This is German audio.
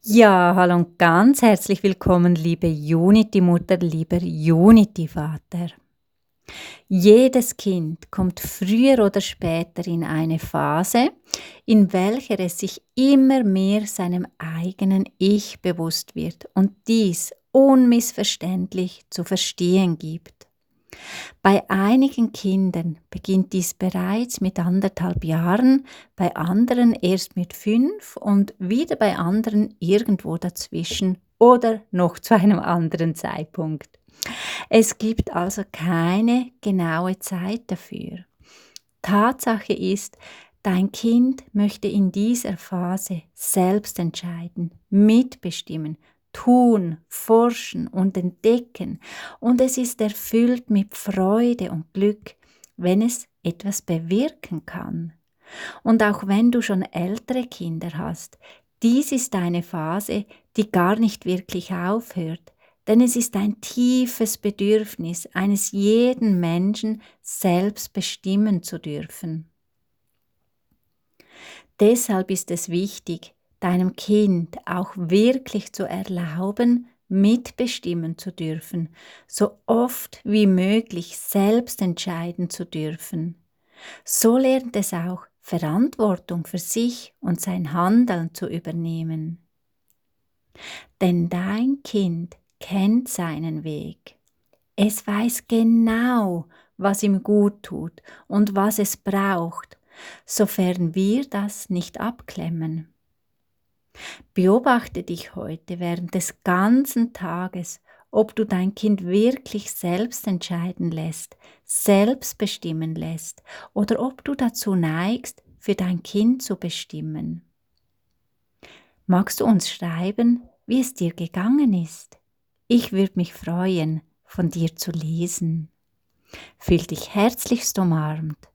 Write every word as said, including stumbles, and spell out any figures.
Ja, hallo und ganz herzlich willkommen, liebe Unity-Mutter, lieber Unity-Vater. Jedes Kind kommt früher oder später in eine Phase, in welcher es sich immer mehr seinem eigenen Ich bewusst wird und dies unmissverständlich zu verstehen gibt. Bei einigen Kindern beginnt dies bereits mit anderthalb Jahren, bei anderen erst mit fünf und wieder bei anderen irgendwo dazwischen oder noch zu einem anderen Zeitpunkt. Es gibt also keine genaue Zeit dafür. Tatsache ist, dein Kind möchte in dieser Phase selbst entscheiden, mitbestimmen, tun, forschen und entdecken, und es ist erfüllt mit Freude und Glück, wenn es etwas bewirken kann. Und auch wenn du schon ältere Kinder hast, dies ist eine Phase, die gar nicht wirklich aufhört, denn es ist ein tiefes Bedürfnis eines jeden Menschen, selbst bestimmen zu dürfen. Deshalb ist es wichtig, deinem Kind auch wirklich zu erlauben, mitbestimmen zu dürfen, so oft wie möglich selbst entscheiden zu dürfen. So lernt es auch, Verantwortung für sich und sein Handeln zu übernehmen. Denn dein Kind kennt seinen Weg. Es weiß genau, was ihm gut tut und was es braucht, sofern wir das nicht abklemmen. Beobachte dich heute während des ganzen Tages, ob du dein Kind wirklich selbst entscheiden lässt, selbst bestimmen lässt oder ob du dazu neigst, für dein Kind zu bestimmen. Magst du uns schreiben, wie es dir gegangen ist? Ich würde mich freuen, von dir zu lesen. Fühl dich herzlichst umarmt.